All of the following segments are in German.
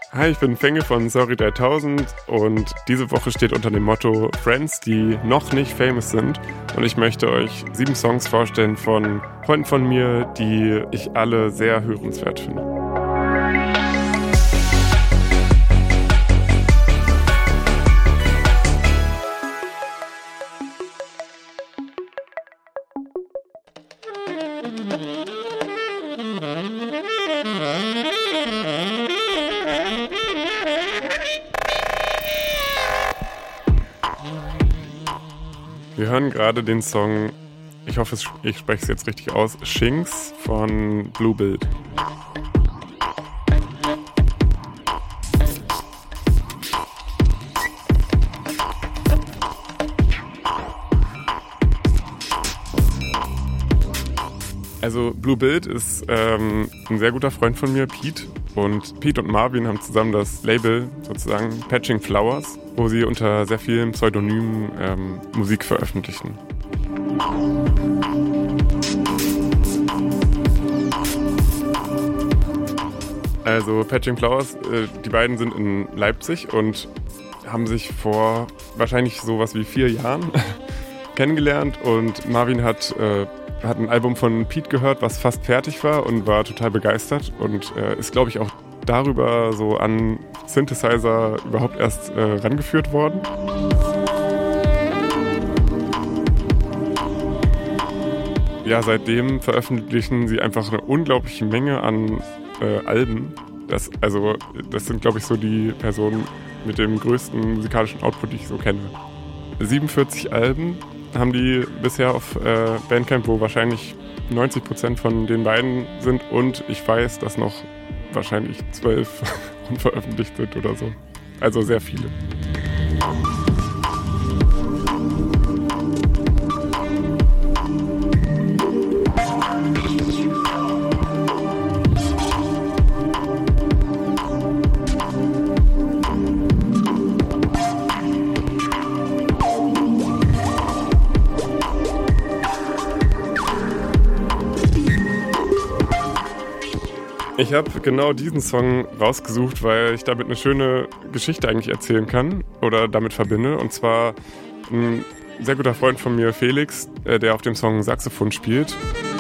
Hi, ich bin Fenge von Sorry 3000 und diese Woche steht unter dem Motto Friends, die noch nicht famous sind. Und ich möchte euch 7 Songs vorstellen von Freunden von mir, die ich alle sehr hörenswert finde. Wir hören gerade den Song, ich hoffe, ich spreche es jetzt richtig aus, Shinx von Bluebild. Also Bluebild ist ein sehr guter Freund von mir, Pete. Und Pete und Marvin haben zusammen das Label sozusagen Patching Flowers, wo sie unter sehr vielen Pseudonymen Musik veröffentlichen. Also Patching Flowers, die beiden sind in Leipzig und haben sich vor wahrscheinlich sowas wie 4 Jahren kennengelernt. Und Marvin hat ein Album von Pete gehört, was fast fertig war und war total begeistert und ist, glaube ich, auch darüber so an Synthesizer überhaupt erst rangeführt worden. Ja, seitdem veröffentlichen sie einfach eine unglaubliche Menge an Alben. Das sind, glaube ich, so die Personen mit dem größten musikalischen Output, die ich so kenne. 47 Alben haben die bisher auf Bandcamp, wo wahrscheinlich 90% von den beiden sind und ich weiß, dass noch wahrscheinlich 12 unveröffentlicht sind oder so. Also sehr viele. Ich habe genau diesen Song rausgesucht, weil ich damit eine schöne Geschichte eigentlich erzählen kann oder damit verbinde. Und zwar ein sehr guter Freund von mir, Felix, der auf dem Song Saxophon spielt.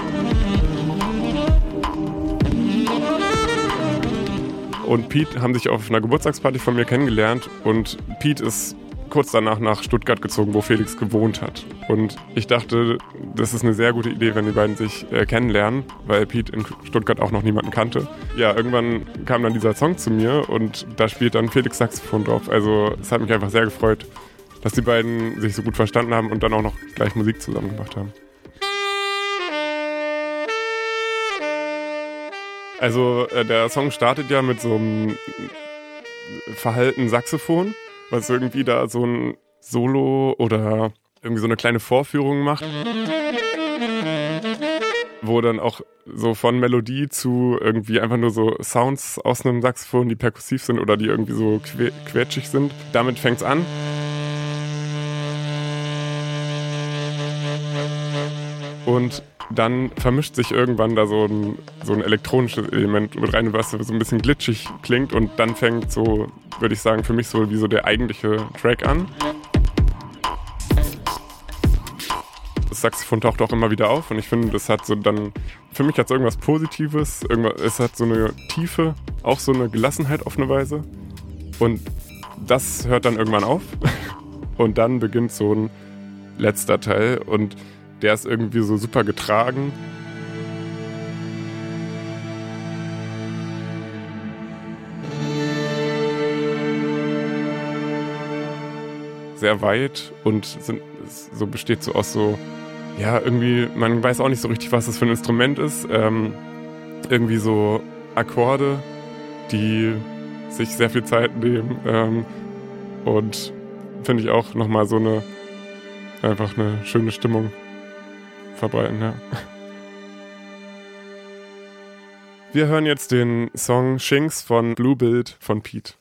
Und Pete haben sich auf einer Geburtstagsparty von mir kennengelernt und Pete ist kurz danach nach Stuttgart gezogen, wo Felix gewohnt hat. Und ich dachte, das ist eine sehr gute Idee, wenn die beiden sich kennenlernen, weil Pete in Stuttgart auch noch niemanden kannte. Ja, irgendwann kam dann dieser Song zu mir und da spielt dann Felix Saxophon drauf. Also es hat mich einfach sehr gefreut, dass die beiden sich so gut verstanden haben und dann auch noch gleich Musik zusammen gemacht haben. Also der Song startet ja mit so einem verhallten Saxophon, was irgendwie da so ein Solo oder irgendwie so eine kleine Vorführung macht, wo dann auch so von Melodie zu irgendwie einfach nur so Sounds aus einem Saxophon, die perkussiv sind oder die irgendwie so quetschig sind. Damit fängt's an. Und dann vermischt sich irgendwann da so ein elektronisches Element mit rein, was so ein bisschen glitschig klingt. Und dann fängt so, würde ich sagen, für mich so wie so der eigentliche Track an. Das Saxophon taucht auch immer wieder auf und ich finde, das hat so dann, für mich hat es irgendwas Positives, es hat so eine Tiefe, auch so eine Gelassenheit auf eine Weise. Und das hört dann irgendwann auf und dann beginnt so ein letzter Teil und der ist irgendwie so super getragen. Sehr weit und so besteht so aus so, ja, irgendwie, man weiß auch nicht so richtig, was das für ein Instrument ist. Irgendwie so Akkorde, die sich sehr viel Zeit nehmen und finde ich auch nochmal so einfach eine schöne Stimmung verbreiten, ja. Wir hören jetzt den Song Shinx von Bluebild von Pete.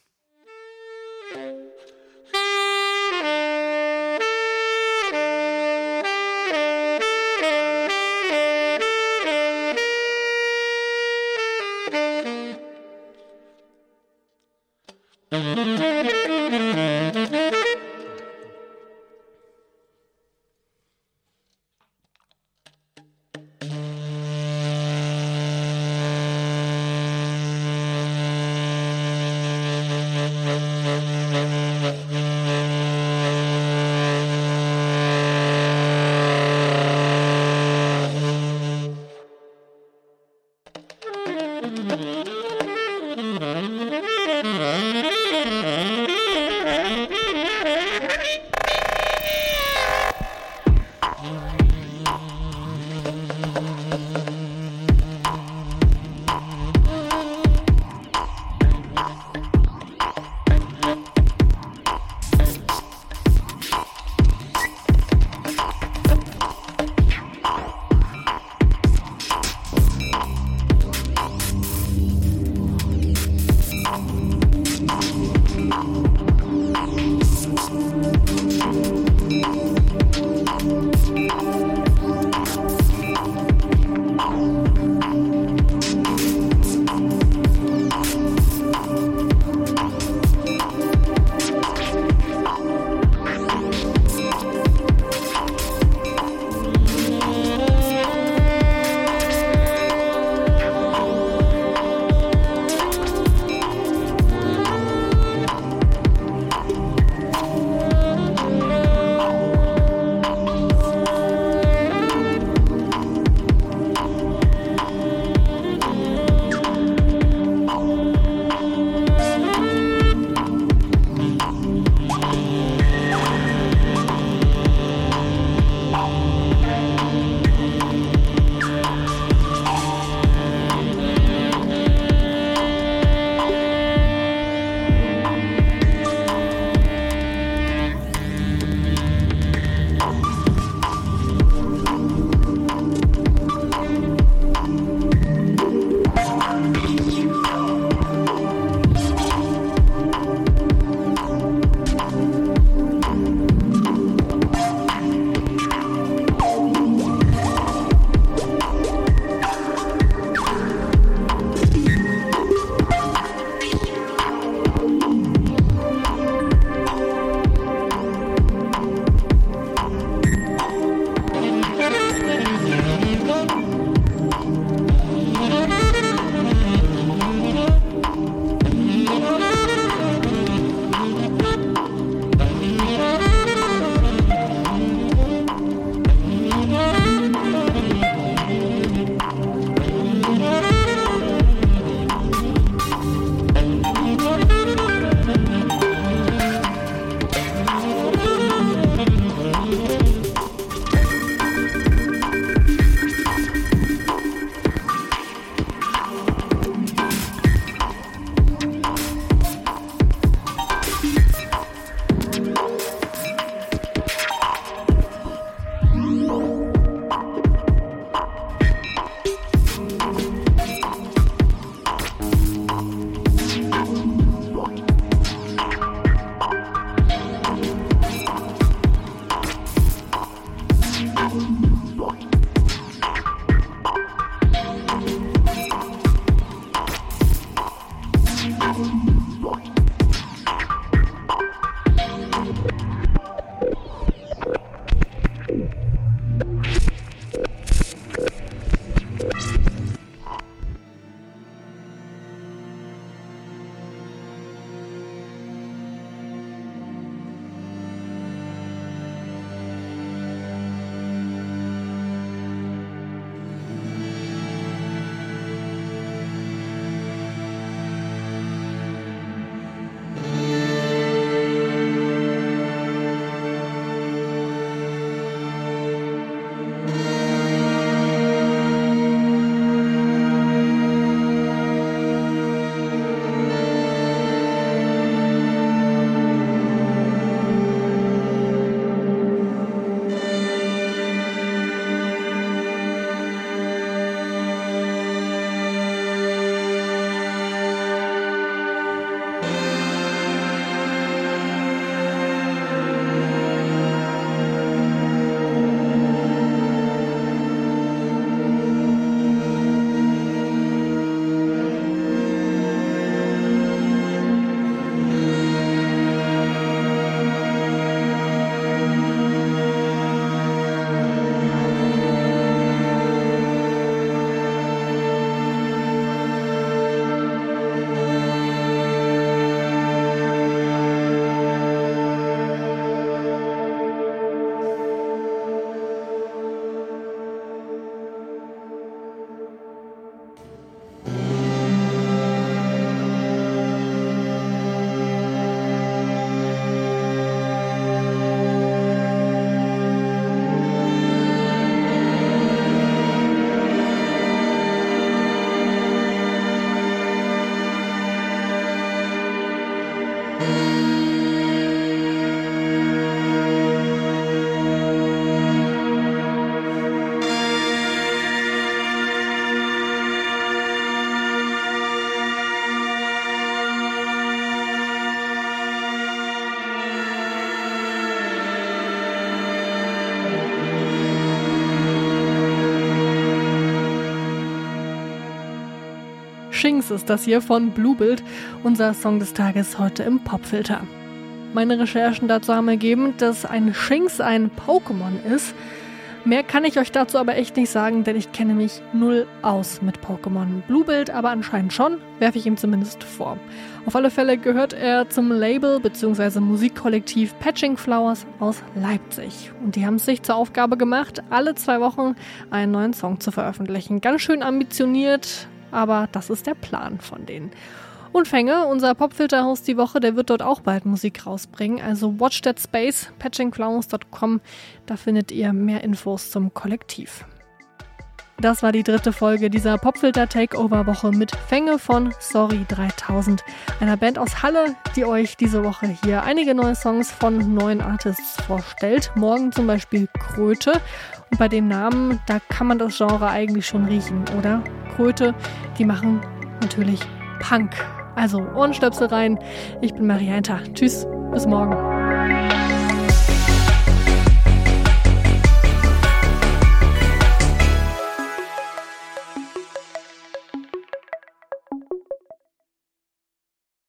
Shinx ist das hier von Bluebild, unser Song des Tages heute im Popfilter. Meine Recherchen dazu haben ergeben, dass ein Shinx ein Pokémon ist. Mehr kann ich euch dazu aber echt nicht sagen, denn ich kenne mich null aus mit Pokémon. Bluebild aber anscheinend schon, werfe ich ihm zumindest vor. Auf alle Fälle gehört er zum Label bzw. Musikkollektiv Patching Flowers aus Leipzig. Und die haben es sich zur Aufgabe gemacht, alle 2 Wochen einen neuen Song zu veröffentlichen. Ganz schön ambitioniert, aber das ist der Plan von denen. Und Fenge, unser Popfilter-Host die Woche, der wird dort auch bald Musik rausbringen. Also watch that space, patchingflowers.com, da findet ihr mehr Infos zum Kollektiv. Das war die 3. Folge dieser Popfilter-Takeover-Woche mit Fenge von Sorry 3000, einer Band aus Halle, die euch diese Woche hier einige neue Songs von neuen Artists vorstellt. Morgen zum Beispiel Kröte. Und bei dem Namen, da kann man das Genre eigentlich schon riechen, oder? Kröte, die machen natürlich Punk. Also Ohrenstöpsel rein. Ich bin Maria Hinter. Tschüss, bis morgen.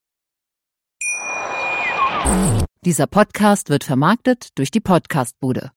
Dieser Podcast wird vermarktet durch die Podcastbude.